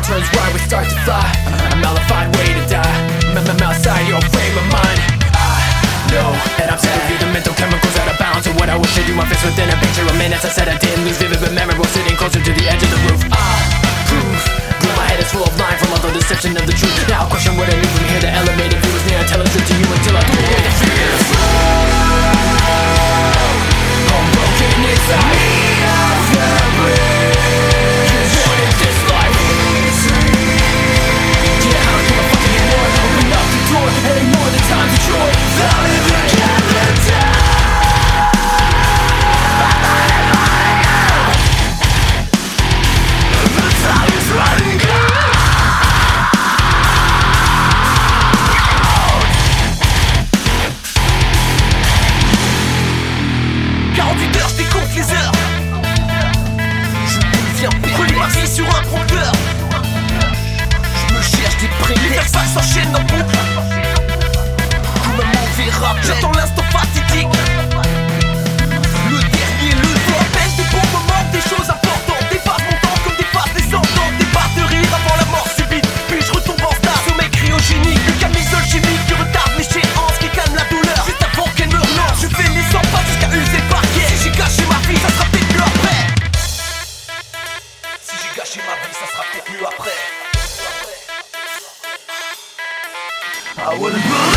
turns right, we start to fly. A malified way to die. Outside your frame of mind. I know that I'm sick of you, the mental chemicals out of bounds. And what I wish to do, my fist within a picture of minutes. I said I didn't lose vivid but memorable, sitting closer to the edge of the roof. Prove my head is full of lying from all the deception of the truth. Now I question what I knew from here. The elevated view was near. I tell the truth to you until I threw away the fears. I'm broken inside. Sur un prompteur, je me cherche des prémices. Les vagues s'enchaînent en boucle comme un mauvais rap. J'attends l'instant fatidique. Le dernier, le doigt pèse des bons moments, des choses importantes. Dépasse mon temps comme dépasse les ententes. Des barres de rire avant la mort subite. Puis je retombe en stade, sommeil cryogénique. Le camisole chimique qui retarde l'échéance, qui calme la douleur juste avant qu'elle me relance. Je fais les 100 pas jusqu'à user le parquet. Si j'ai gâché ma vie, ça sera peut-être mieux après. Si j'ai gâché ma vie, ça sera peut-être mieux après. I wanna